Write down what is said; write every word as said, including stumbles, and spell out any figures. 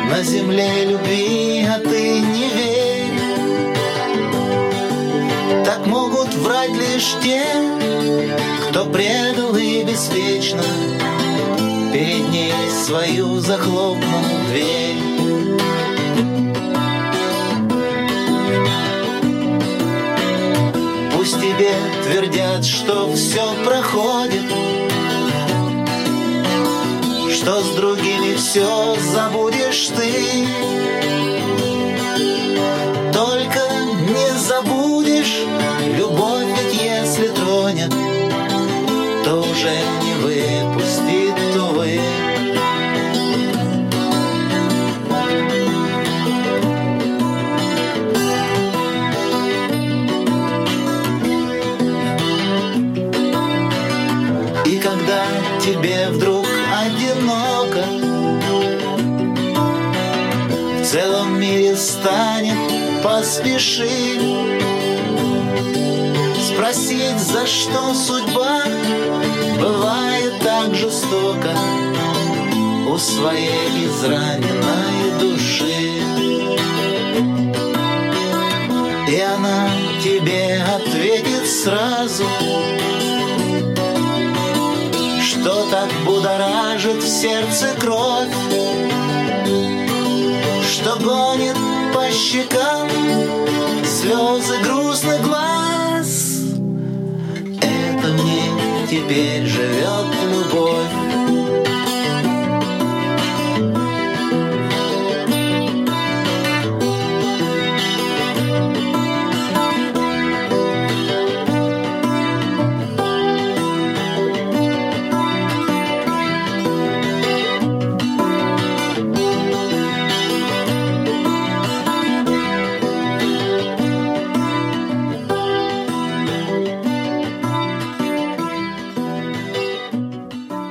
на земле любви, а ты не верь. Так могут врать лишь те, кто предал и беспечно перед ней свою захлопнул дверь. Пусть тебе твердят, что все проходит, что с другими все забудешь ты. Только не забудешь, любовь ведь если тронет, то уже не выпустит, увы. И когда тебе вдруг одиноко, в целом мире станет, поспеши спросить, за что судьба бывает так жестоко у своей израненной души. И она тебе ответит сразу, что так будоражит в сердце кровь, что гонит по щекам слезы грустных глаз. Это мне теперь живет любовь.